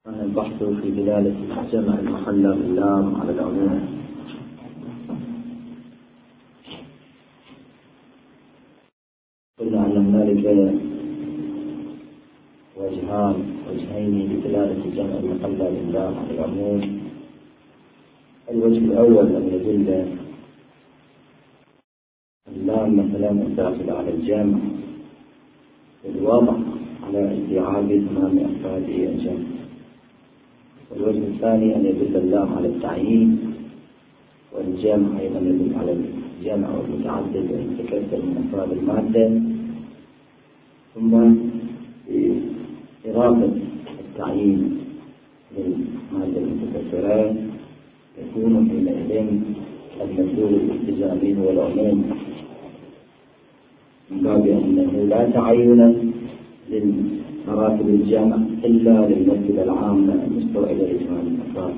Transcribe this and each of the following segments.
البحث في دلالة جمع المحلى باللام على العموم. قلنا أن هنالك وجهين لدلالة جمع المحلى باللام على العموم. الوجه الأول أن يدل اللام مثلا الداخل على الجمع بالواضح على استيعاب تمام أفراد الجمع. والوجه الثاني أن يدل اللام على التعيين، والجمع أيضا يدل على الجمع والمتعدد وإن تكثر من أفراد المادة. ثم إضافة التعيين للمادة المتكثرة يكون حينئذ المدلول الالتزامي هو العموم، من باب أنه لا تعين لمراتب الجمع إلا للمرتبة العامة المستوعبة لجميع الأفراد.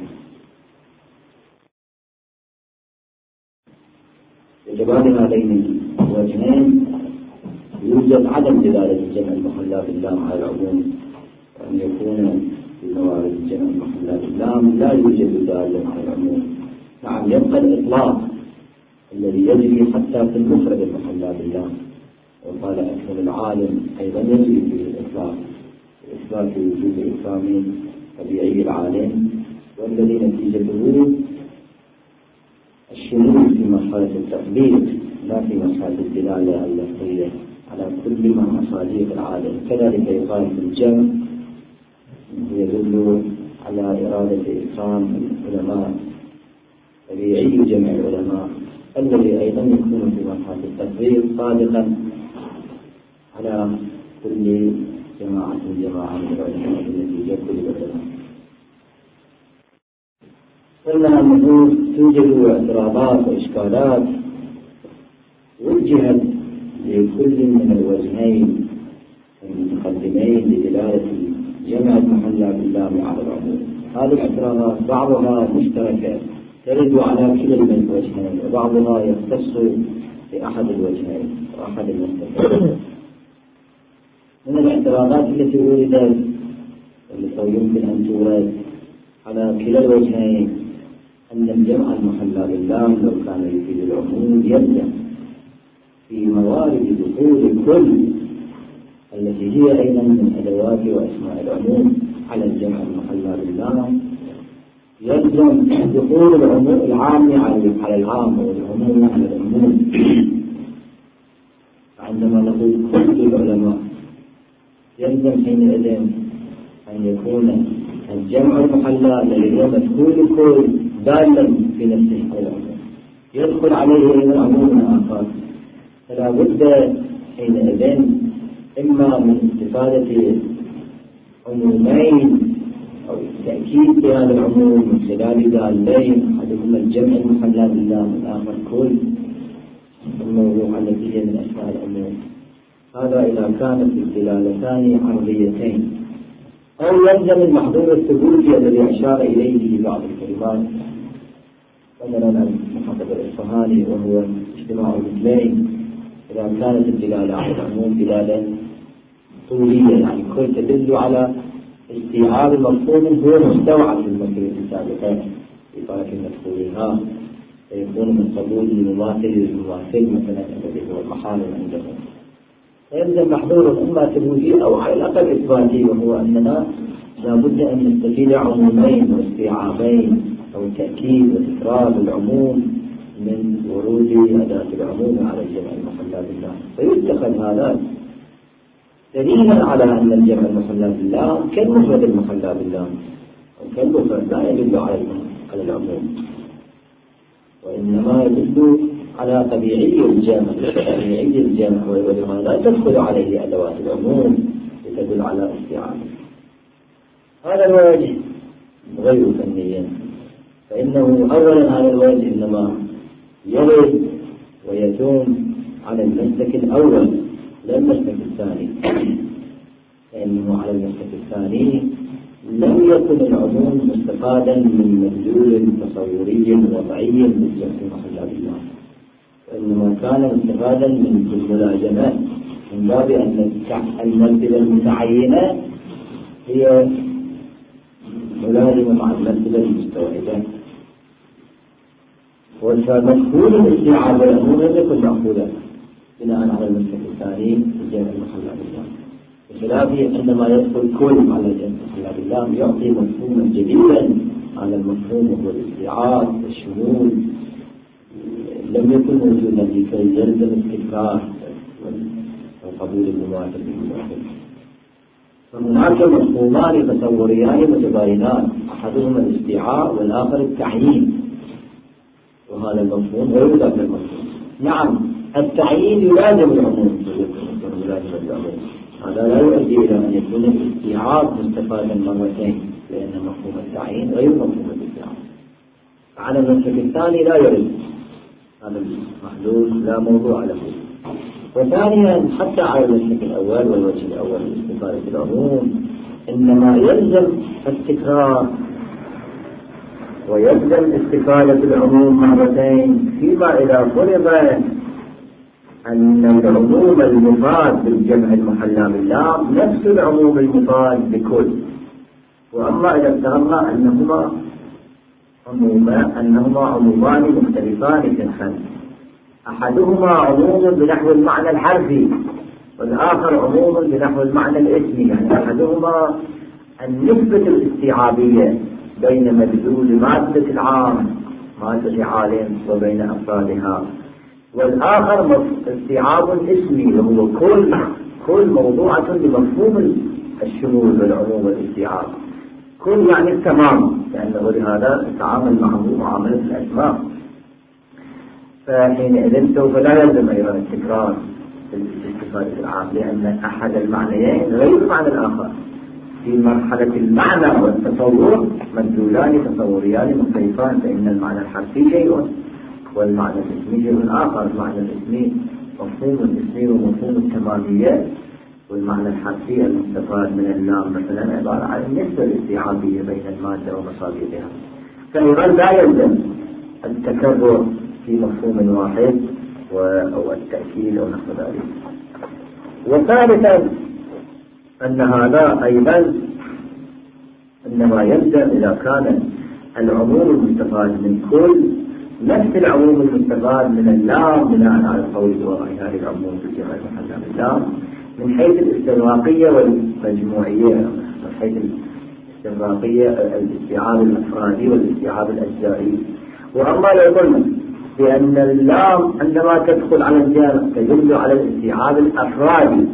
بجواب هذين الوجهين يوجد عدم دلالة الجمع المحلى باللام على العموم، وأن يكون في موارد الجمع المحلى باللام لا يوجد دالة على العموم. نعم، يبقى الإطلاق الذي يجري حتى في المفرد المحلى باللام، وقال أكمل العالم أيضا يجري في الإطلاق إثبات وجود إكرام طبيعي العالم، والذي نتيجته الشمول في مرحلة التطبيق لا في مرحلة الدلالة اللفظية على كل ما مصادق العالم. كذلك يقال في الجمع يدل على إرادة إكرام العلماء طبيعي جمع العلماء، الذي أيضا يكون في مرحلة التطبيق صادقا على كل جماعة من العلماء النتيجة كل العلماء. قلنا أنه توجد اعتراضات وإشكالات وجهت لكل من الوجهين المتقدمين لدلالة جمع المحلى باللام على العموم. هذه الاعتراضات بعضها مشتركة ترد على كلا من الوجهين، وبعضها يختص بأحد الوجهين وأحد المستقبلين. من الاعتراضات التي وردت والتي يمكن أن تورد على كلا الوجهين أن الجمع المحلى باللام لو كان يفيد العموم يلزم في موارد دخول كل التي هي أيضا من أدوات وأسماء العموم على الجمع المحلى باللام، يلزم دخول العموم العام على العام والعموم على العموم. عندما نقول كل العلماء يلزم حينئذ أن يكون الجمع المحلى الذي هو مدخول كل دالا في نفسه على العموم يدخل عليه من عموم آخر، فلا بد حينئذ إما من استفادة عمومين أو التأكيد بهذا العموم من خلال دالين، أحدهما الجمع المحلى باللام والآخر كل الموضوع التي هي من أسماء العموم. هذا إذا كانت الدلالتان عرضيتين. أو يلزم المحظور الثبوتي الذي أشار إليه في بعض الكلمات، مثلا محقق الإصفهاني وهو اجتماع المثلين، إذا كانت الدلالة على العموم دلالة طولية يعني كل تدل على استيعاب مفهوم هو مستوعب في المثل السابقة في طرف المدخولها، فيكون من قبول المماثل للمماثل مثلا الذي هو المحارم عندهم. فيلزم محظور إما ثبوتي أو على الأقل إثباتي، وهو أننا لابد أن نستفيد عمومين واستيعابين أو تأكيد وتكرار العموم من ورود أداة العموم على الجمع المحلى باللام، فيتخذ هذا دليلا على أن الجمع المحلى باللام كالمفرد المحلى باللام، وكالمفرد لا يدل على العموم، وإنما يدل على طبيعي الجمع ولما لا تدخل عليه أدوات العموم تدل على استيعابه. هذا الوجه غير فنيا، فإنه أولا هذا الوجه إنما يرد ويتم على المسلك الأول لا المسلك الثاني، فإنه على المسلك الثاني لم يكن العموم مستفادا من مدلول تصوري وضعي بالجمع المحلى باللام، وإنما كان مستفادا من الملازمات من باب أن المرتبة المتعينة هي منسجمة مع المسألة المستوعبة. ومفهوم الاستيعاب والعموم لم يكن مأخوذا بناء على المسلك الثاني في الجمع المحلى بالله، بخلافه عندما يدخل كل على الجمع المحلى بالله يعطي مفهوما جديدا على المفهوم وهو الاستيعاب والشمول لم يكن موجودا لكي يلزم التكرار وقبول المماثل بالمماثل. فهناك مفهومان تصوريان متباينان، احدهما الاستيعاب والاخر التعيين، وهذا المفهوم غير ذاك المفهوم. نعم التعيين يلازم العموم، هذا لا يؤدي الى ان يكون الاستيعاب مستفادا مرتين، لان مفهوم التعيين غير مفهوم الاستيعاب. على المسلك الثاني لا يرد، هذا المحلول لا موضوع له. وثانيا حتى على المسلك الأول والوجه الأول لاستفادة العموم إنما يلزم التكرار ويلزم استفادة العموم مرتين، فيما إذا فرض أن العموم المفاد بالجمع المحلى باللام نفس العموم المفاد بكل. وأما إذا افترضنا أنهما عمومان مختلفان صنفا، أحدهما عموم بنحو المعنى الحرفي والآخر عموم بنحو المعنى الاسمي، يعني أحدهما النسبة الاستيعابية بين مدلول مادة العام مادة عالم وبين أفرادها، والآخر استيعاب اسمي وهو كل موضوعة بمفهوم الشمول والعموم والاستيعاب. كل يعني التمام، لأنه لهذا تعامل معه معاملة الأسماء. فحينئذ سوف لا يلزم أيضا التكرار في الاستفادة العام، لأن أحد المعنيين غير المعنى الآخر. في مرحلة المعنى والتصور مدلولان تصوريان مختلفان، فإن المعنى الحرفي شيء والمعنى الاسمي شيء آخر. المعنى الاسمي مفهوم الاسمي ومفهوم التمامية، والمعنى الحرفي المستفاد من اللام مثلا عبارة عن النسبة الاستيعابية بين المادة ومصادرها. فأيضا لا يلزم التكرر في مفهوم واحد أو التأكيد أو نحو ذلك. وثالثا أن هذا أيضا إنما يلزم إذا كان العموم المستفاد من كل نفس العموم المستفاد من اللام بناء على القول بوضعها العموم في الجمع المحلى باللام من حيث الاستغراقية والمجموعية، من حيث الاستغراقية الاستيعاب الأفرادي والاستيعاب الأجزائي. وأما لو قلنا بأن اللام عندما تدخل على الجمع تدل على الاستيعاب الأفرادي،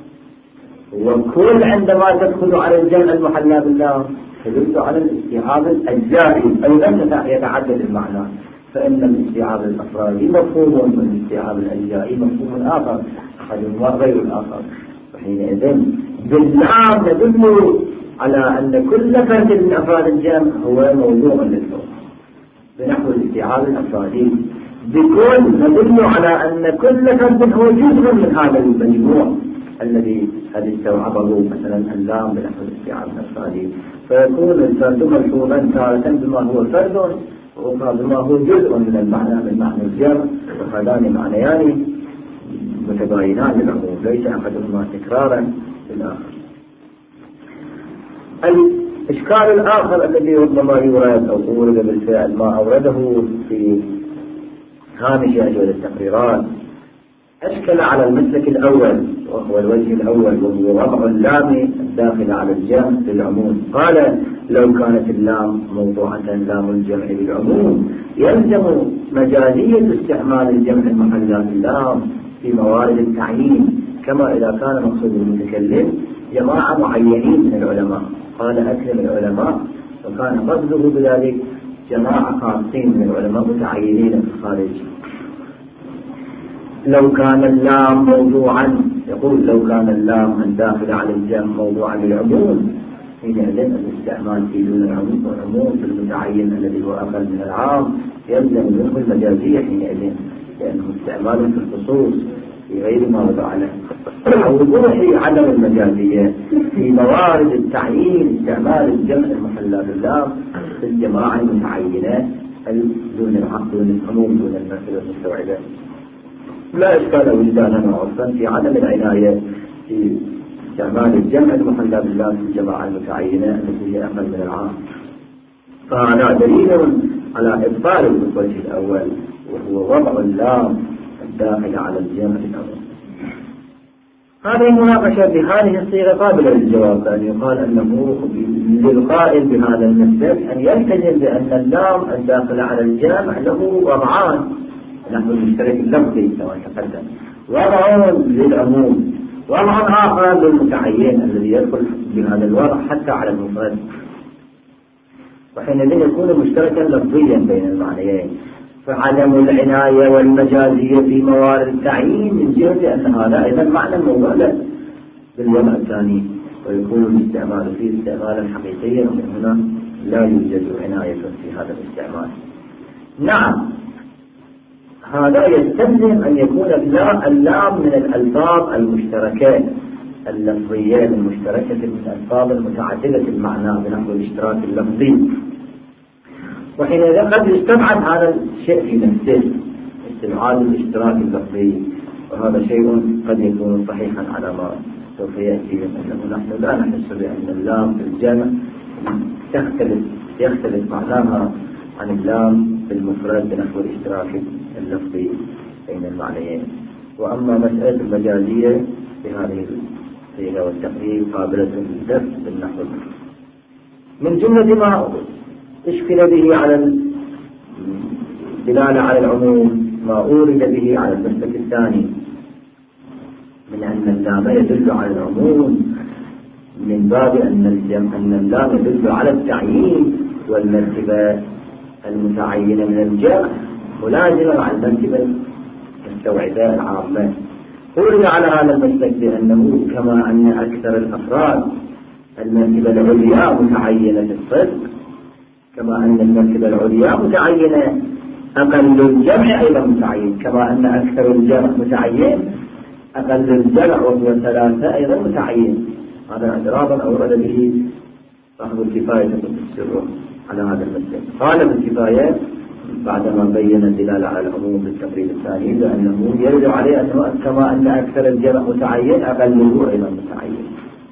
وكل عندما تدخل على الجمع المحلى باللام تدل على الاستيعاب الأجزائي، أيضا يتعدد المعنى، فإن الاستيعاب الأفرادي مفهوم والاستيعاب الأجزائي مفهوم آخر، أحدهما غير الآخر. وحينئذ باللام ندل على أن كل فرد من أفراد الجمع هو موضوع للحكم بنحو الاستيعاب الأفرادي. بكل ندل على أن كل فرد هو جزء من هذا المجموع الذي استوعبه مثلا اللام بنحو الاستيعاب الأفرادي، فيكون الفرد ملحوظا تارة بما هو فرد وأخرى بما هو جزء من المعنى من معنى الجمع، وهذان معنيان متباينان للعموم ليس أحدهما تكرارا للآخر. الإشكال الآخر الذي ربما يورد أو أورد بالفعل ما أورده في هامش أجوبة التقريرات أشكل على المسلك الأول وهو الوجه الأول، وهو وضع اللام الداخل على الجمع للعموم. قال لو كانت اللام موضوعة لام الجمع للعموم يلزم مجازية استعمال الجمع المحلى باللام في موارد التعيين، كما إذا كان مقصود المتكلم جماعة معينين من العلماء. قال أكثر العلماء، وكان قصده بذلك جماعة خاصين من العلماء متعينين في الخارج. لو كان اللام موضوعا، يقول لو كان اللام الداخل على الجمع موضوعا للعموم حينئذ الاستعمال في دون العموم في المتعين الذي هو أقل من العام يلزم منه المجازية حينئذ، لأنه استعمال في الخصوص في غير ما وضع له. ووضوح عدم المجازية في موارد التعيين استعمال الجمع المحلى باللام في الجماعة المتعينة دون العموم دون المسألة المستوعبة. لا إشكال وجدانا وعرفا في عدم العناية في استعمال الجمع المحلى باللام في الجماعة المتعينة التي هي أقل من العام. فهذا دليل على إبطال الوجه الأول، وهو وضع اللام الداخل على الجمع الأول. هذه المناقشة بهذه الصيغة قابلة للجواب، بأن يقال أنه للقائل بهذا المسلك أن يلتزم بأن اللام الداخل على الجمع له وضعان، نحن المشترك اللفظي كما تقدم، وضع للعموم، وضع آخر للمتعين الذي يدخل بهذا الوضع حتى على المفرد، وحينئذ يكون مشتركا لفظيا بين المعنيين. فعدم العناية والمجازية في موارد التعيين من جهة أن هذا أيضا معنى موضوع بالوضع الثاني، ويكون الاستعمال فيه استعمالا حقيقيا، ومن هنا لا يوجد عناية في هذا الاستعمال. نعم، هذا يستلزم أن يكون اللام من الألفاظ المشتركات اللفظية المشتركة من الألفاظ المتعددة المعنى بنحو الاشتراك اللفظي، وحينئذ قد يستبعد هذا الشيء في نفسه استبعاد الاشتراك اللفظي، وهذا شيء قد يكون صحيحا على ما سوف يأتي، أنه نحن لا نحس بأن اللام في الجمع يختلف معناها عن اللام في المفرد بنحو الاشتراك اللفظي بين المعنيين. وأما مسألة المجازية بهذه الصيغة والتقريب قابلة للدفع بالنحو، من جملة ما اشكل به على الدلالة على العموم ما أورد به على المسلك الثاني من أن اللام يدل على العموم، من باب أن اللام يدل على التعيين والمرتبة المتعينة من الجمع ملازمة على المرتبة المستوعبة العامة. أورد على هذا المسلك بأنه كما أن أكثر الأفراد المرتبة العليا متعينة في الصدق، كما أن المرتبة العليا متعينة، أقل الجمع أيضا متعين، كما أن أكثر الجمع متعين، أقل الجمع وهو 3 أيضا متعين. هذا اعتراضا أورد به صاحب الكفاية السر على هذا المسلك. قال بالكفاية بعدما بين الدلالة على العموم بالتقريب الثاني بأنه يرد عليه أنه كما أن أكثر الجمع متعين أقله أيضا متعين.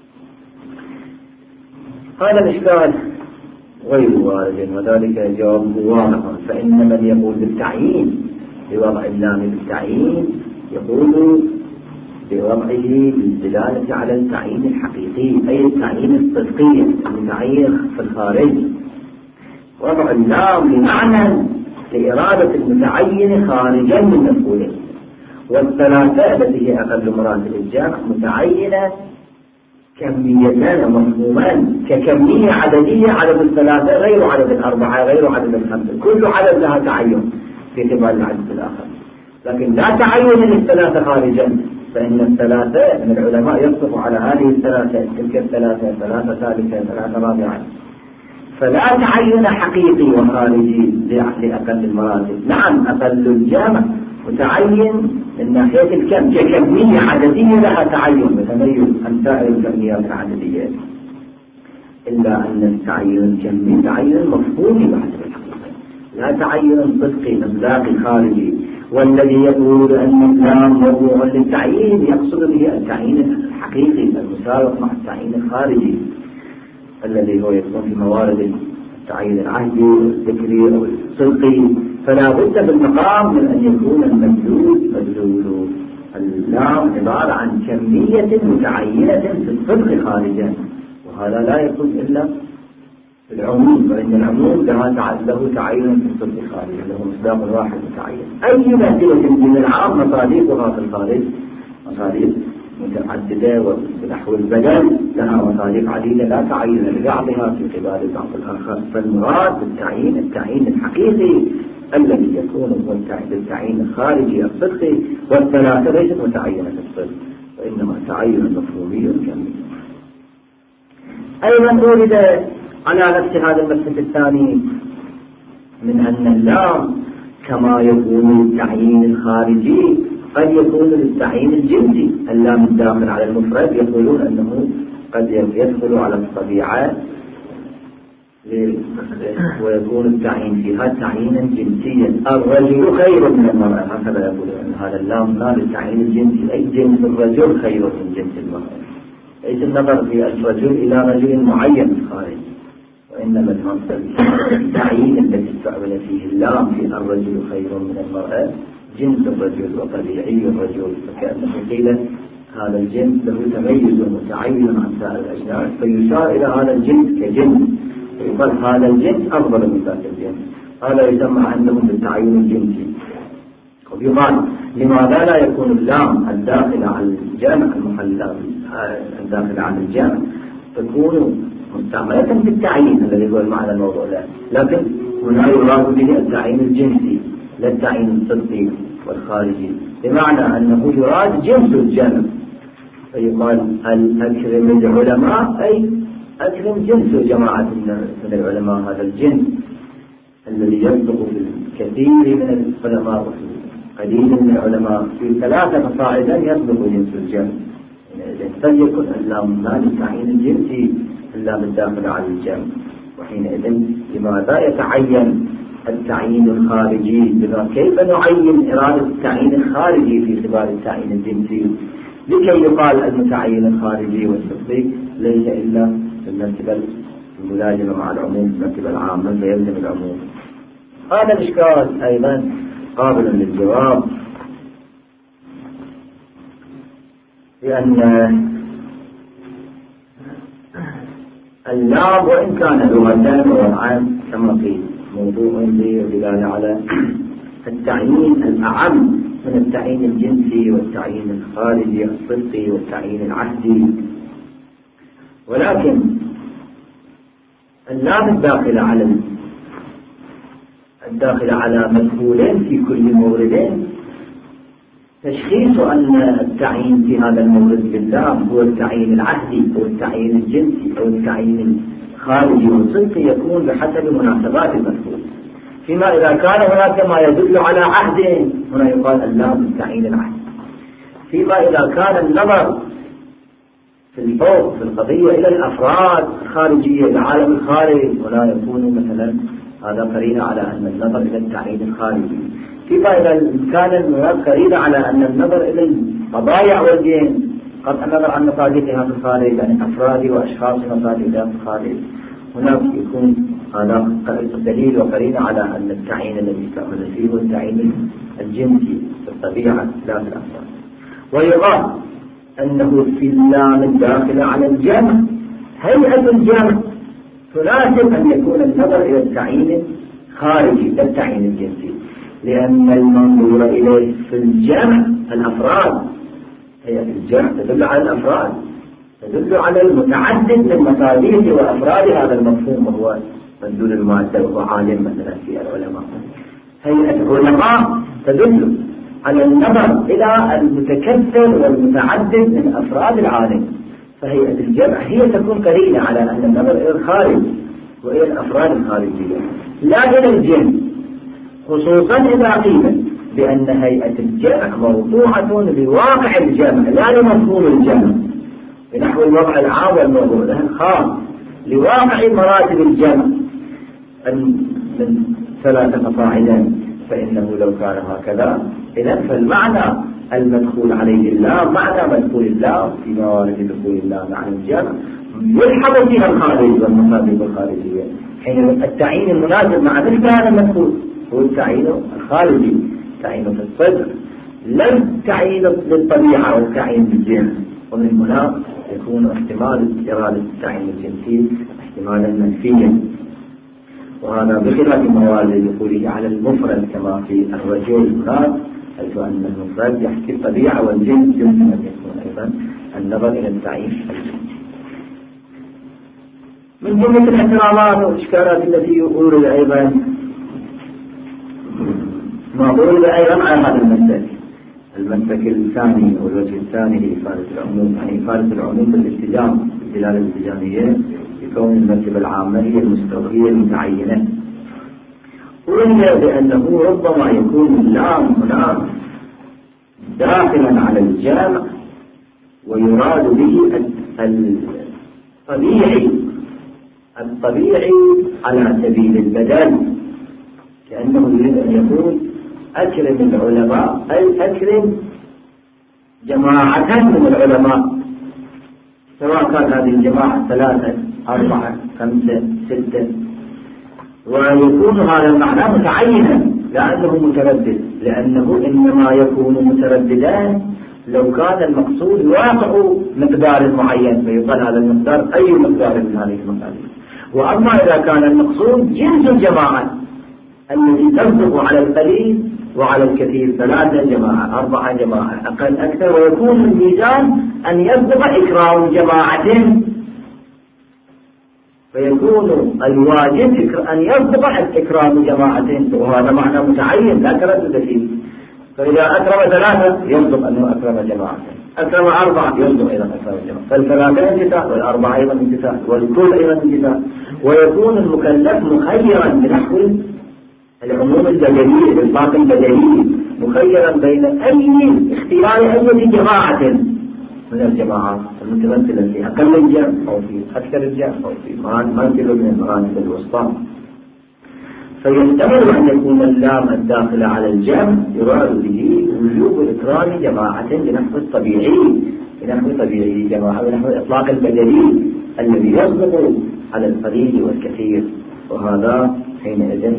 هذا الإشكال غير وارد، وذلك جوابه واضح. فإن من يقول بالتعيين بوضع اللام بالتعيين يقول بوضعه بالدلالة على التعيين الحقيقي، أي التعيين الصدقي المتعين في الخارج، وضع اللام بمعنى لإرادة المتعين خارجا من مفعوله، والثلاثة التي هي أقل مراتب الجمع متعينة كمية ومفهوما ككمية عددية، عدد الثلاثة غير عدد الأربعة غير عدد الخمسة، كل عدد لها تعين في اعتبار العدد الآخر، لكن لا تعين للثلاثة خارجا، فإن الثلاثة من العلماء يصف على هذه الثلاثة تلك الثلاثة، ثلاثة ثالثة، ثلاثة رابعة، فلا تعين حقيقي وخارجي لأقل المراتب. نعم، أقل الجامع متعين من ناحية الكم ككمية عددية لها تعين وتميز عن سائر الكميات العددية، إلا أن التعين الكمي تعين مفهومي بحسب الحقيقة، لا تعين صدقي مصداقي خارجي. والذي يقول أن اللام موضوع للتعيين يقصد به التعيين الحقيقي المسابق مع التعيين الخارجي الذي هو يكون في موارد التعيين العهدي والذكري أو الصدقي. فلا بد في المقام من أن يكون مدلول اللام عبارة عن كمية متعينة في الصدق خارجا، وهذا لا يكون إلا في العموم، فإن العموم له تعين في الصدق خارجا، له مصداق واحد متعين. أي مهدلة من العام مصادقها في الخارج مصادق متعددة، ونحو البدن لها مصادق عديدة لا تعين لبعضها في قبال بعض الآخر. فالمراد بالتعيين التعيين الحقيقي الذي يكون هو التعيين الخارجي الصدقي، والثلاثة ليست متعينة في الصدق وإنما تعين مفهومي كامل. أيضا ولد على نفس هذا المسلك الثاني من أن اللام كما يكون التعيين الخارجي قد يكون للتعيين الجنسي. اللام الداخل على المفرد يقولون أنه قد يدخل على الطبيعة ويكون التعيين فيها تعيينا جنسيا. الرجل خير من المرأة، هكذا يقولون أن هذا اللام للتعيين الجنسي، أي جنس الرجل خير من جنس المرأة، ليس النظر في الرجل إلى رجل معين في الخارج، وإنما المنصب التعيين الذي استعمل فيه اللام في الرجل خير من المرأة جنس الرجل وطبيعي الرجل، فكأنه قيل هذا الجنس له تميز متعين عن سائر الأجناس، فيشار إلى هذا الجنس كجنس، ويقال هذا الجنس أفضل من ذاك الجنس. هذا يسمى عندهم بالتعيين الجنسي. ويقال لماذا لا يكون اللام الداخلة على الجمع المحلى الداخلة على الجمع تكون مستعملة في التعيين الذي هو المعنى الموضوع له، لكن هنا يراد به التعيين الجنسي لا التعيين الصدقي والخارجي، بمعنى أنه يراد جنس الجمع، فيقال هل أكرم العلماء أي أكرم جنس جماعة من العلماء، هذا الجنس الذي يصدق في الكثير من العلماء وفي قليل من العلماء في 3 فصاعدا يصدق جنس الجمع. فليكن اللام لا للتعيين الجنسي إلا بالداخل على الجمع، وحينئذ لماذا يتعين التعيين الخارجي؟ كيف نعين إرادة التعيين الخارجي في اعتبار التعيين الجنسي؟ لكي يقال المتعين الخارجي والصدقي ليس إلا المرتبة الملازمة مع العموم، المرتبة العامة فيلزم العموم. هذا الإشكال أيضا قابل للجواب، لأن اللام وإن كان لغة ووضعا كما قيل موضوع بدلالة على التعيين الأعم من التعيين الجنسي والتعيين الخارجي الصدقي والتعيين العهدي، ولكن اللام الداخلة على مدخولين في كل مورد، تشخيص أن التعيين في هذا المورد باللام هو التعيين العهدي أو التعيين الجنسي أو التعيين الخارجي والصدقي يكون بحسب مناسبات المدخول. فيما إذا كان هناك ما يدل على عهد هنا يقال اللام التعيين العهدي. فيما إذا كان النظر في الفوق في القضية إلى الأفراد الخارجية العالم الخارجي هنا يكون مثلا هذا قرينة على أن النظر إلى التعيين الخارجي. فيما إذا كان هناك قرينة على أن النظر إلى القضايا والدين قطع النظر عن مصادقها في الخارج، يعني أفراد وأشخاص مصادقها في الخارج، هناك يكون هذا دليل وقرينة على أن التعيين الذي يستعمل فيه هو التعيين الجنسي في الطبيعة لا في الأفراد. ويقال أنه في اللام الداخلة على الجمع هيئة الجمع تناسب أن يكون النظر إلى التعيين الخارجي لا التعيين الجنسي، لأن المنظور إليه في الجمع الأفراد، هي الجمع تدل على الأفراد، تدل على المتعدد من مصادر وأفراد هذا المفهوم، وهو مدلول المؤدب وهو عالم مثلا في العلماء. هيئة العلماء تدل على النظر إلى المتكثر والمتعدد من أفراد العالم، فهيئة الجمع هي تكون قرينة على أن النظر إلى الخارج وإلى الأفراد الخارجية لا إلى الجنس، خصوصا إذا قيل بأن هيئة الجمع موضوعة لواقع الجمع لا لمفهوم الجمع، بنحو الوضع العام والموضوع له الخاص لواقع مراتب الجمع من 3 فصاعدا، فإنه لو كان هكذا إذن فالمعنى المدخول عليه اللام معنى مدخول اللام في موارد دخول اللام على الجمع يلحظ فيها الخارج والمصادق الخارجية، حين التعيين المناسب مع مثل هذا المدخول هو التعيين الخارجي، التعيين في الصدر لا التعيين للطبيعة والتعيين بالجنس. ومن هنا يكون احتمال إرادة التعيين الجنسي احتمالا منفيا، وهذا بخلاف موارد دخوله على المفرد كما في الرجل هناك، حيث أن المفرد يحكي الطبيعة والجنس يمكن أن يكون أيضا النظر إلى التعيين الجنسي. من جملة الاحترامات والإشكالات التي أورد أيضا ما أورد أيضا على هذا المسلك الثاني أو الوجه الثاني لإفادة العموم، يعني إفادة العموم بالالتزام بالدلالة الالتزامية بكون المرتبة العامة هي المستوفية المتعينة، وهي بأنه ربما يكون اللام هنا داخلا على الجامع ويراد به الطبيعي على سبيل البدل، كأنه يريد أن يقول أكرم العلماء أي أكرم جماعة من العلماء، سواء كان هذه الجماعة 3 4 5 6. ويكون هذا المعنى متعينا لأنه متردد، لأنه إنما يكون مترددا لو كان المقصود واقع مقدار معين، فيقال هذا المقدار أي مقدار من هذه المقادير. وأما إذا كان المقصود جنس الجماعة التي تصدق على القليل وعلى الكثير، 3 جماعة 4 جماعة أقل أكثر، ويكون الميزان أن يصدق إكرام جماعة، فيكون الواجب أن يصدق إكرام جماعة، وهذا معنى متعين لا تردد فيه. فإذا أكرم 3 يصدق أنه أكرم جماعة، أكرم 4 يصدق أيضا أكرم جماعة، فال3 امتثال وال4 أيضا امتثال والكل أيضا امتثال. ويكون المكلف مخيرا بنحو العموم البدني بالإطلاق البدني، مخيرا بين أي اختيار أي جماعة من الجماعات المتمثلة في أقل الجمع أو في أكثر الجمع أو في مراتب من المراتب الوسطى. فيحتمل أن يكون اللام الداخل على الجمع يراد به وجوب إكرام جماعة بنحو الطبيعي، بنحو طبيعي جماعة بنحو الإطلاق البدني الذي يصدق على القليل والكثير، وهذا حينئذ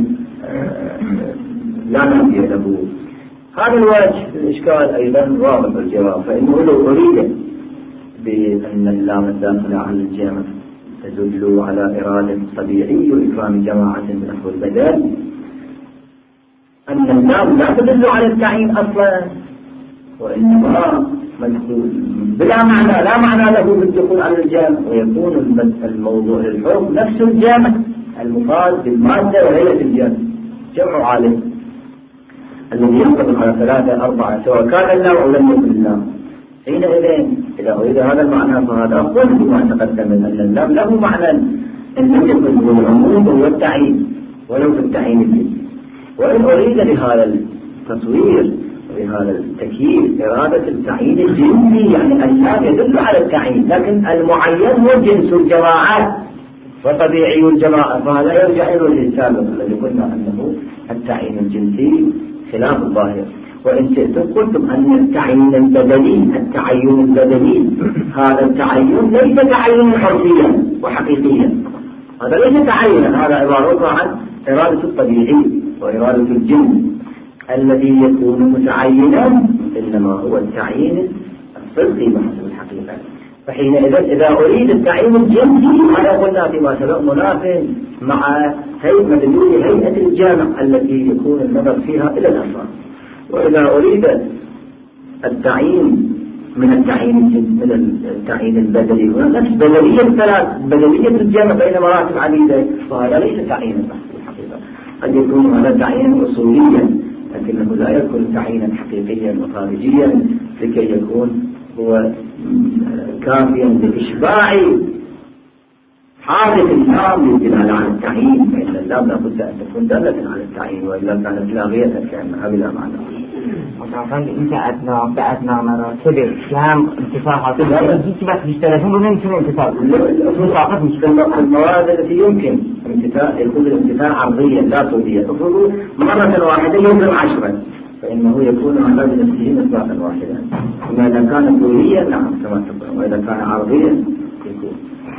لا نفي له. هذا الوجه الإشكال أيضا واضح الجواب، فإنه لو أريد بأن اللام الداخل على الجمع تدل على إرادة طبيعي وإكرام جماعة بنحو البدل، أن اللام لا تدل على التعيين أصلا، وإنما مدخول بلا معنى، لا معنى له بالدخول على الجامع، ويكون الموضوع للحكم نفس الجامع المفاد بالمادة وهيئة الجامع، جمع عالم الذي ينطبق على 3 4 سواء كان اللام أو لم يكن اللام. حينئذ إذا أريد هذا المعنى فهذا قل بما تقدم من أن اللام له معنى إن لم يكن هو العموم هو التعيين ولو في التعيين الجنسي. وإن أريد بهذا التصوير وبهذا التكييف إرادة التعيين الجنسي، يعني اللام يدل على التعيين، لكن المعين هو جنس الجماعات وطبيعي الجماعة، فهذا يرجع إلى السابق الذي قلنا أنه التعيين الجنسي خلاف الظاهر. وإن شئتم قلتم أن التعيين البدني، التعين البدني هذا التعين ليس تعينا حرفيا وحقيقيا، هذا ليس تعينا، هذا عبارة عن إرادة الطبيعي وإرادة الجنس. الذي يكون متعينا إنما هو التعيين الصدقي بحسب الحقيقة. فحينئذ إذا أريد التعيين الجنسي هذا قلنا فيما سبق مناف مع مدلول هيئة الجامع التي يكون النظر فيها إلى الأفراد. وإذا أريد التعيين من التعيين البدلي نفس بدلية الثلاث، بدلية الجامع بين مراتب عديدة، فهذا ليس تعيينا بحسب الحقيقة، قد يكون هذا تعيينا أصوليا لكنه لا يكون تعيينا حقيقيا وخارجيا لكي يكون هو كافيا لإشباع حادث اللام للدلالة على التعيين، فإن اللام لابد أن تكون دالة على التعيين، وإلا كانت لاغية كأنها بلا معنى. وطبعا انت بأدنى مراتب الإسلام انتصاحات الجيش بس بيشتغلون بدون يمكن انتصار المواد التي يمكن يكون الامتثال عرضيا لا طوليا، تفرض مرة واحدة يوم 10 فإنه يكون على نفسه مطلقا واحدا، وما إذا كان طوليا نعم كما تقول، وإذا كان عرضيا يكون.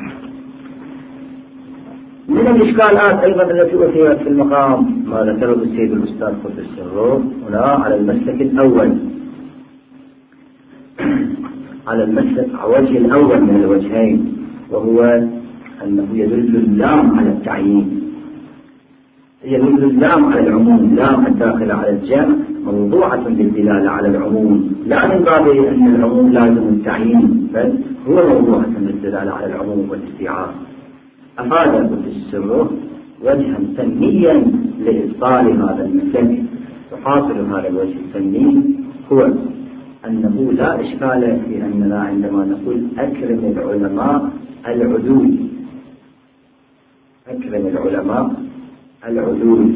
من الإشكالات أيضا التي أثيرت في المقام ما ذكره السيد الأستاذ قدس الروح هنا على المسلك الأول، على المسلك وجه الأول من الوجهين، وهو أنه يدل اللام على التعيين، يدل اللام على العموم، اللام الداخل على الجمع موضوعة بالدلالة على العموم، لا من باب أن العموم لازم التعيين، بل هو موضوعة بالدلالة على العموم والاستيعاب. أفاد قدس السر وجها فنيا لإبطال هذا المسلك، وحاصل هذا الوجه الفني هو أنه لا إشكال في أننا عندما نقول أكرم العلماء العدول، أكرم العلماء العدول،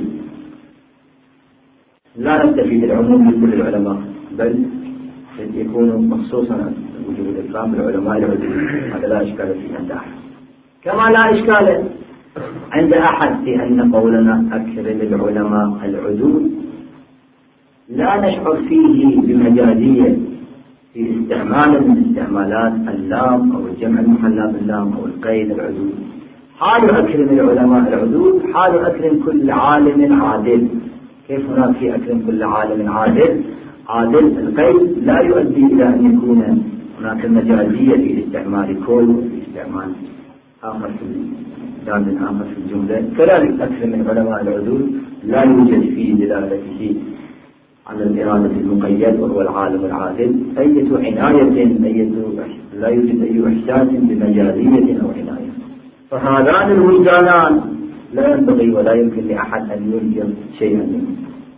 لا نستفيد العموم لكل العلماء، بل يكون مخصوصا وجود الإكرام بالعلماء العدول، هذا لا إشكال فيه عند أحد، كما لا إشكال عند أحد في أن قولنا أكرم العلماء العدول لا نشعر فيه بمجازية في استعمال من استعمالات اللام أو الجمع المحلى باللام أو القيد العدول، حال أكرم العلماء العدول حال أكرم كل عالم عادل. كيف هناك في أكرم كل عالم عادل؟ عادل القيد لا يؤدي إلى أن يكون هناك مجازية في استعمال كل وفي استعمال آخر في دال آخر في الجملة. كذلك أكرم العلماء العدول لا يوجد في دلالته على الإرادة المقيد وهو العالم العادل أي عناية لا يوجد أي إحساس بمجازية أو عناية. فهذان الوجدانان لا ينبغي ولا يمكن لأحد أن ينكر شيئا منه.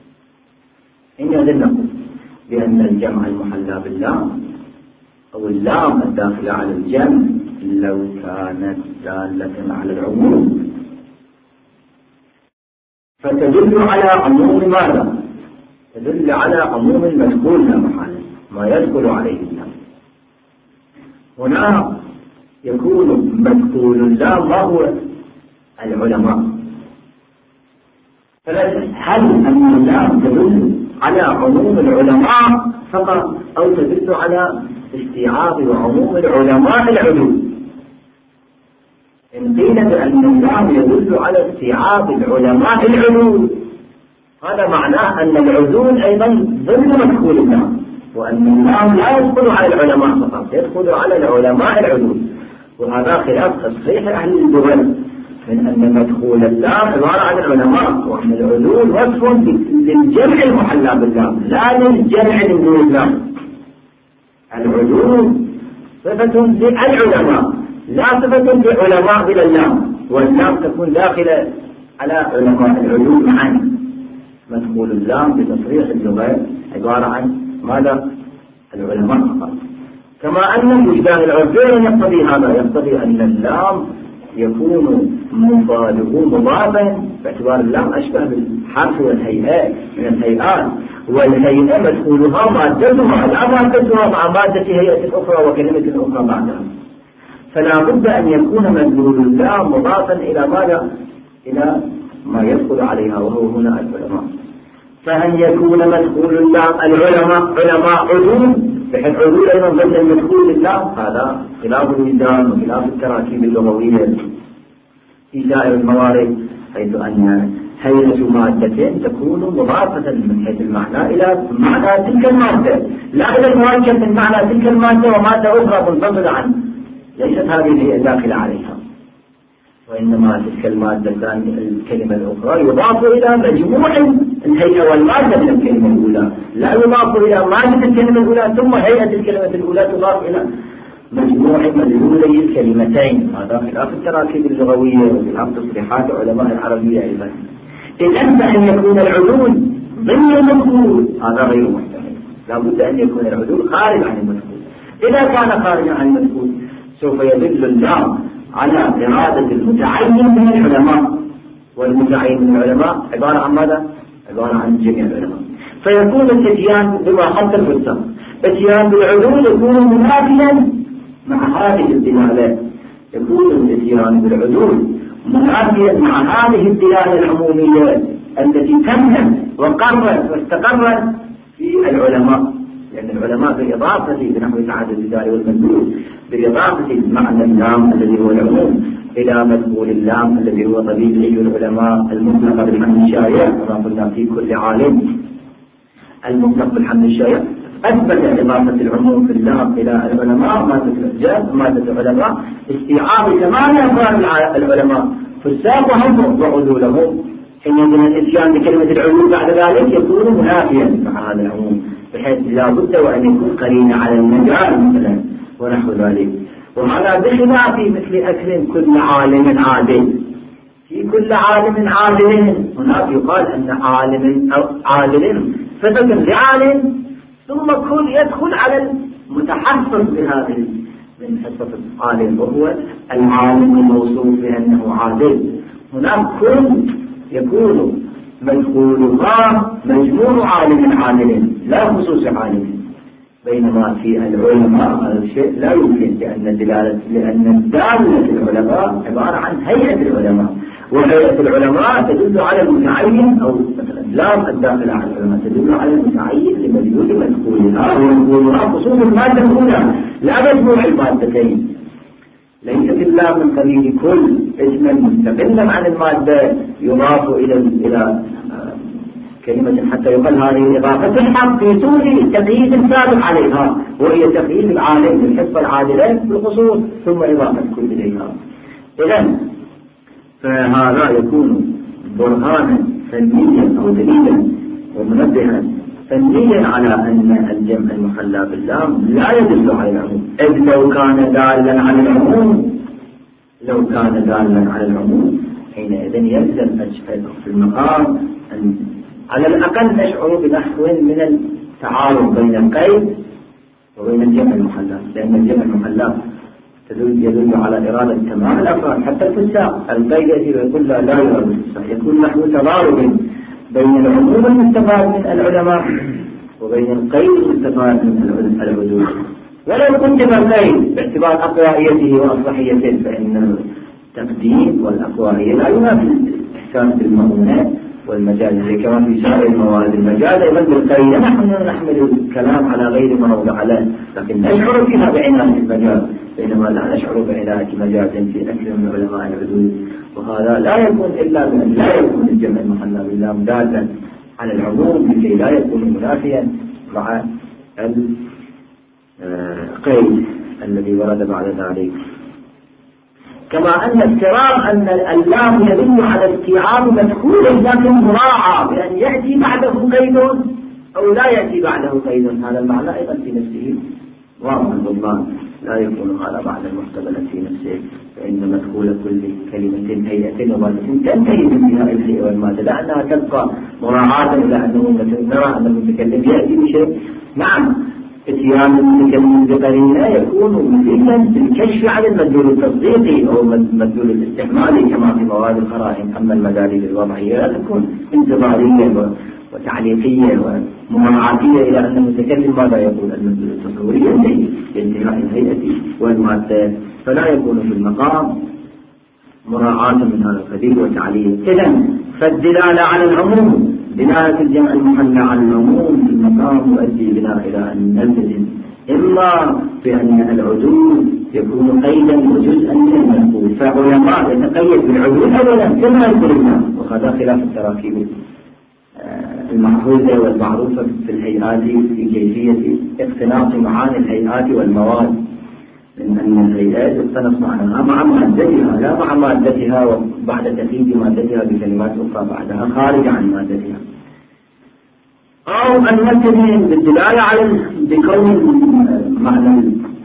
إن نقول بأن الجمع المحلى باللام أو اللام الداخلة على الجمع لو كانت دالة على العموم فتدل على عموم ماذا؟ تدل على عموم المدخول لا محالة ما يدخل عليه اللام. هنا يكون مدخول اللام ما هو العلماء. هل أن اللام تدل على عموم العلماء فقط أو تدل على استيعاب وعموم العلماء العدول؟ إن قيل بأن اللام يدل على استيعاب العلماء العدول هذا معناه أن العدول أيضا ضمن مدخول اللام، وأن اللام لا يدخل على العلماء فقط يدخل على العلماء العدول. وهذا خلاف تصحيح أهل اللغة من أن مدخول اللام عبارة عن العلماء، وأن العدول وصف للجمع المحلى باللام لا للجمع من دون اللام. العدول صفة للعلماء لا صفة للعلماء بلا اللام، واللام تكون داخلة على علماء العدول معا. مدخول اللام بتصريح اللغة عبارة عن ماذا؟ العلماء فقط. كما أن وجدان العرفين يقتضي هذا، يقتضي أن اللام يكون مفاده مضافا باعتبار اللام أشبه بالحرف والهيئة من الهيئات، والهيئة مدخولها مادتها لا مادتها مع مادة هيئة أخرى وكلمة أخرى بعدها. فلا بد أن يكون مدخول اللام مضافا إلى ماذا؟ إلى ما يدخل عليها وهو هنا العلماء. فأن يكون مدخول اللام العلماء علماء عدول بحيث عدول أيضا ضمن المدخول اللام، هذا خلاف الوجدان وخلاف التراكيب اللغوية في سائر الموارد، حيث أن هيئة مادة تكون مضافة من حيث المعنى إلى معنى تلك المادة لا إلى المركب من معنى تلك المادة ومادة أخرى منفصلة عنه، ليست هذه الهيئة داخلة عليها، وإنما تلك المادة الكلمة الأخرى يضاف إلى مجموع الهيئة والمادة من الكلمة الأولى، لا يضاف إلى مادة الكلمة الأولى ثم هيئة الكلمة الأولى تضاف إلى مجموع مدلولي الكلمتين. هذا خلاف التراكيب اللغوية وخلاف تصريحات علماء العربية أيضا. إذن فأن يكون العدول ضمن المدخول هذا غير محتمل، لا بد أن يكون العدول خارج عن المدخول. إذا كان خارجا عن المدخول سوف يدل اللام على إرادة المتعين من العلماء، والمتعين من العلماء عبارة عن ماذا؟ عبارة عن جميع العلماء. فيكون الاتيان بما حط الفسر اتيان بالعدول يكون منافيا مع هذه الدلالة، يكون الاتيان بالعدول منافيا مع هذه الدلالة العمومية التي تمت وقرت واستقرت في العلماء، لأن العلماء بالإضافة بنحو تعدد الدال والمدلول بالإضافة معنى اللام الذي هو العموم إلى مدخول اللام الذي هو طبيعي العلماء المطلق بالحمد الشائع، كما قلنا في كل عالم المطلق بالحمد الشائع أثبت إضافة العموم في اللام إلى العلماء مادة العلماء استيعاب كمال أفراد العلماء فساقهم وعدولهم. حينئذ الإتيان بكلمة العلوم بعد ذلك يكون منافيا مع هذا العموم، بحيث لا بد وأن يكون قرين على المجال مثلا ونحو ذلك. وهذا بخلاف مثل أكرم كل عالم عادل. في كل عالم عادل هناك يقال أن عالم أو عادل صفة لعالم ثم كل يدخل على المتحصل بهذه من حصة العالم وهو العالم الموصوف بأنه عادل. هناك كل يكون مدخولها مجموع عالم عادل لا خصوص عالم، بينما في العلماء هذا الشيء لا يمكن لأن الدالة العلماء عبارة عن هيئة العلماء، وهيئة العلماء تدل على المتعين أو مثلا لام الداخل على العلماء تدل على المتعين لمدلول مدخولها، ومدخولها خصوص المادة الأولى لا مجموع المادتين. فإذا كان العدول ضمن المدخول هذا يكون العدول منافيا مع هذا العموم، بحيث لا بد وأن يكون قرين على المجال مثلا ونحو ذلك. وهذا بخلاف مثل أكرم كل عالم عادل. في كل عالم عادل هناك يقال أن عالم أو عادل صفة لعالم ثم كل يدخل على المتحصل بهذه من حصة العالم وهو العالم الموصوف بأنه عادل. وهذا بخلاف مثل أكرم كل عالم عادل. ليست اللام من قبيل كل اسما مستقلا عن المادة يضاف إلى كلمة حتى يقال هذه إضافة الحق في سوري تقييد سابق عليها، وهي تقييد العالم بالحصة العادلة بالخصوص ثم إضافة كل إليها. إذن فهذا يكون برهانا فنيا أو دليلا ومنبها فنيا على أن الجمع المحلى باللام لا يدل على العموم، إذ لو كان دالا على العموم حينئذ يلزم في المقام أن على الأقل نشعر بنحو من التعارض بين القيد وبين الجمع المحلى، لأن الجمع المحلى يدل على إرادة تمام الأفراد حتى الفساق. القيد يأتي ويقول لا يراد الفساق، يكون نحو تضارب بين العموم المستفاد من العلماء وبين القيد المستفاد من العدول. ولو قدم القيد باعتبار أقوائيته وأصلحيته فإن التقديم والأقوائية لا ينافي الإحسان بالمؤونات والمجال كما في سائر الموارد. المجال أيضا بالقيد نحن نحمل الكلام على غير ما وضع له، لكن نشعر فيها بعناية المجال، بينما لا نشعر بعناية مجال في أكثر من علماء العدول. وهذا لا يكون إلا بأن لا يكون الجمع المحلى باللام دالا على العموم لكي لا يكون منافيا مع القيد الذي ورد بعد ذلك. كما أن افتراض أن اللام يدل على استيعاب مدخول لكن مراعى بأن يأتي بعده قيد أو لا يأتي بعده قيد، هذا المعنى أيضا في نفسه واضح الضمان، لا يكون هذا معنى محتملا في نفسه، فإن مدخول كل كلمة هيئة ومادة تنتهي بانتهاء الشيء والمادة، لأنها تبقى مراعاة إلى أنه نرى أن المتكلم يأتي بشيء. نعم اتيان المتكلم بقرينة يكون مفيدا بالكشف عن المدلول التصديقي أو المدلول الاستعمالي كما في مواد القرائن. أما المداليل الوضعية لا تكون انتظارية وتعليقية ومراعاتية إلى أن المتكلم ماذا يقول. المدلول التصوري ينتهي بانتهاء الهيئة والمادة، فلا يكون في المقام مراعاة من هذا القبيل وتعليق. إذن فالدلالة على العموم دلالة الجمع المحلى على العموم في المقام يؤدي بنا إلى أن نلتزم إما بأن العدول يكون قيدا وجزءا من المنقول، فعلماء يتقيد بالعدول أولا كما يقولنا، وهذا خلاف التراكيب المحفوظة والمعروفة في الهيئات في كيفية اقتناص معاني الهيئات والمواد، من أن الهيئات يقتنص معناها مع مادتها لا مع مادتها وبعد تقييد مادتها بكلمات أخرى بعدها خارج عن مادتها. أو أن نلتزم بالدلالة على بكون معنى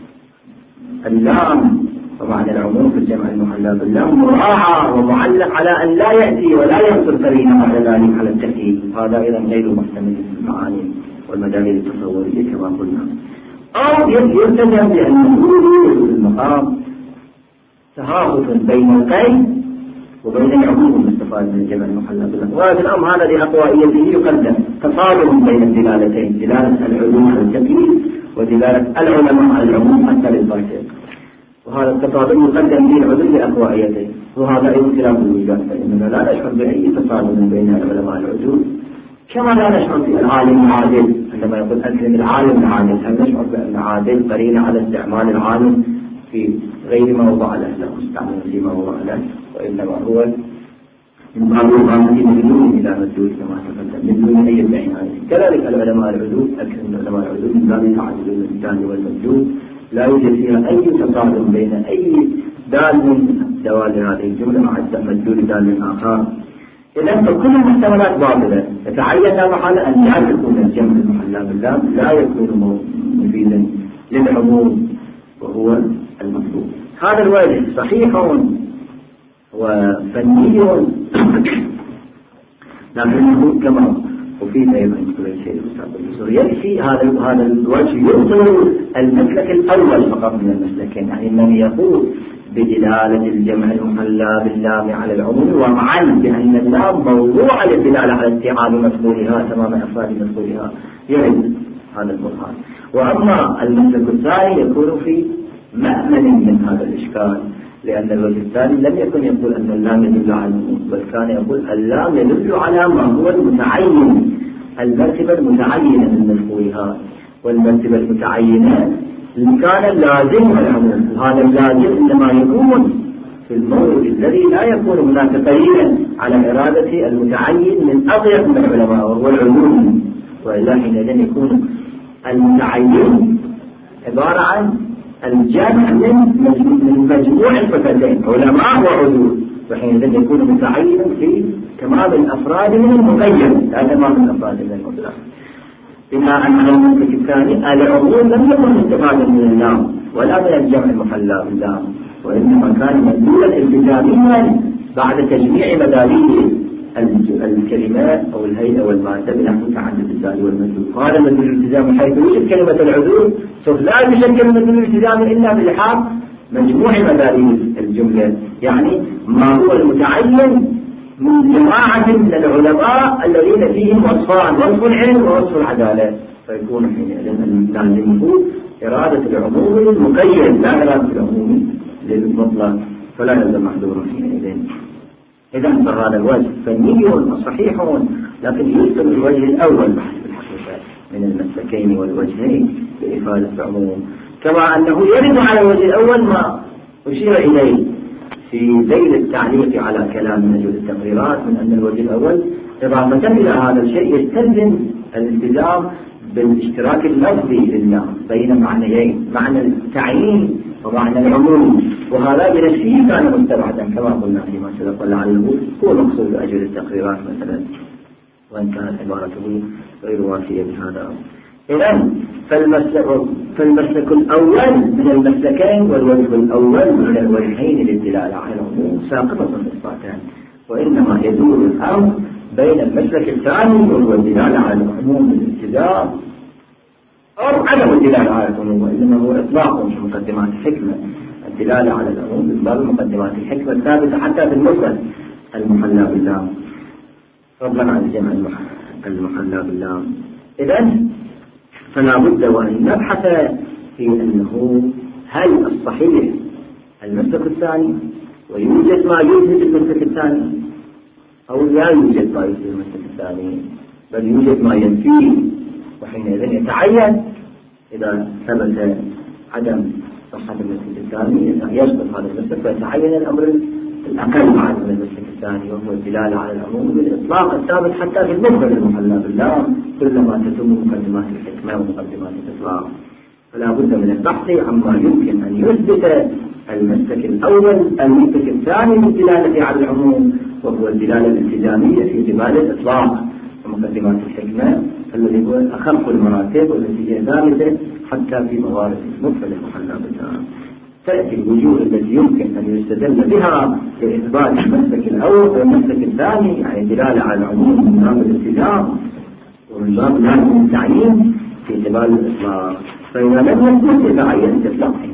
اللام ومعنى العموم في الجمع المحلى باللام مراعى ومعلق على أن لا يأتي ولا ينصر قرينة على ذلك على التأكيد، هذا أيضا غير محتمل في المعاني والمداليل التصورية كما قلنا. أو يلتزم بأن في المقام تهافت بين القيد وبين العموم المستفاد من الجمع المحلى باللام، وهذا الأمر هذا لأقوائيته يقدم تصادم بين الدلالتين، دلالة العلوم على التقييد ودلالة العلماء على العموم حتى للباشر، وهذا التصادم يقدم به العلوم لأقوائيته، وهذا أيضا خلاف الوجدان، فإننا لا نشعر بأي تصادم بين العلماء العلوم كما لا نشعر بالعالم العادل. عندما يقول أكرم العالم العادل هل نشعر بأن عادل قرينة على استعمال العالم في غير ما وضع له، لا مستعمل فيما وضع له، وإنما هو من معروف عن مدلول إلى مدلول كما تقدم من دون أي عناية. كذلك العلماء العلوم أكرم العلماء العلوم لا يتعدد المثال والمدلول، لا يوجد فيها أي تصادم بين أي دال من دوال هذه الجملة مع مدلول دال آخر. إذن فكل المحتملات باطلة، يتعين محل أن لا يكون الجمع المحلى باللام لا يكون مفيدا للعموم وهو المطلوب. هذا الوجه صحيح وفني لكنه كما أفيد أيضا كل شيء يكفي هذا الوجه يبطل المسلك الأول فقط من المسلكين، يعني من يقول بدلالة الجمع المحلى باللام على العموم ومعا بأن اللام موضوع للدلالة على استيعاب مدخولها تمام أفراد مدخولها يرد هذا البرهان. وأما المسلك الثاني يكون في مأمن من هذا الإشكال، لأن الوجه الثاني لم يكن يقول أن اللام يدل على العموم، بل كان يقول اللام يدل على ما هو المتعين، المرتبة المتعينة من مدخولها، والمرتبة المتعينة كان لازم العموم، وهذا اللازم إنما يكون في المورد الذي لا يكون هناك دليلا على إرادة المتعين من أضيق من العلماء وهو العموم، وإلا حينئذ يكون المتعين عبارة عن الجمع من مجموع الفتاتين علماء وعلوم، وحينئذ يكون متعين في تمام الأفراد من المقيد لا تمام الأفراد من المطلق. بناء على المسلك الثاني العموم لم يكن مستفادا من اللام ولا من الجمع المحلى باللام، وإنما كان مدلولا التزاميا بعد تجميع مداريه الكلمات أو الهيئة والمادة بنحو تعدد الدال والمدلول. هذا مدلول الالتزام حيث يوجد كلمة العذور سوف لا يشكل مدلول الالتزام إلا بلحاظ مجموع مداريه الجملة، يعني ما هو المتعين من جماعة من العلماء الذين فيهم وصفان، وصف العلم ووصف العدالة، فيكون حينئذ اللازم هو إرادة العموم للمقيد لا إرادة العموم للمطلق، فلا يلزم محذور حينئذ. إذا فهذا الوجه فني وصحيح، لكن يذكر الوجه الأول بحسب الحقيقة من المسلكين والوجهين بإفادة العموم، كما أنه يرد على الوجه الأول ما أشير إليه في ذيل التعليق على كلام نجوى التقريرات من أن الوجه الأول إضافة إلى هذا الشيء يستلزم الالتزام بالاشتراك اللفظي لله بين معنيين، معنى التعيين ومعنى العموم، وهذا بنفسه كان مستبعدا كما قلنا فيما سبق، ولعله هو مقصود أجل التقريرات مثلا وإن كانت عبارته غير وافية بهذا. إذن فالمسلك الأول من المسلكين والوجه الأول من الوجهين للدلالة على العموم ساقطة الإثباتان، وإنما يدور الأمر بين المسلك الثاني وهو الدلالة على العموم بالالتزام أو عدم الدلالة على العموم، وإنما هو إطلاق في مقدمات الحكمة الدلالة على العموم من باب مقدمات الحكمة الثابتة حتى في المفرد المحلى بالله فضلا عن الجمع المحلى بالله. إذن فلا بد وأن نبحث في أنه هل الصحيح المسلك الثاني ويوجد ما يوجد المسلك الثاني أو لا يوجد ما يوجد المسلك الثاني بل يوجد ما ينفيه، وحينئذ يتعين إذا ثبت عدم صحة المسلك الثاني يسقط هذا المسلك فيتعين الأمر الأقل بعد من المسلك الثاني وهو الدلالة على العموم بالإطلاق الثابت حتى في المفرد المحلى بالله كلما تتم مقدمات الحكمة ومقدمات الإطلاق. فلا بد من البحث عما يمكن أن يثبت المسلك الأول المسلك الثاني للدلالة على العموم وهو الدلالة الالتزامية في جبال الإطلاق ومقدمات الحكمة الذي هو أخف المراتب والتي هي ثابتة حتى في موارد المفرد المحلى بالله. تأتي الوجوه التي يمكن أن يستدل بها لإثبات المسلك الأول والمسلك الثاني، يعني دلالة على العموم من باب الالتزام ومن باب لازم التعيين في جبال الإطلاق، فإذا لم يثبت يتعين الإطلاق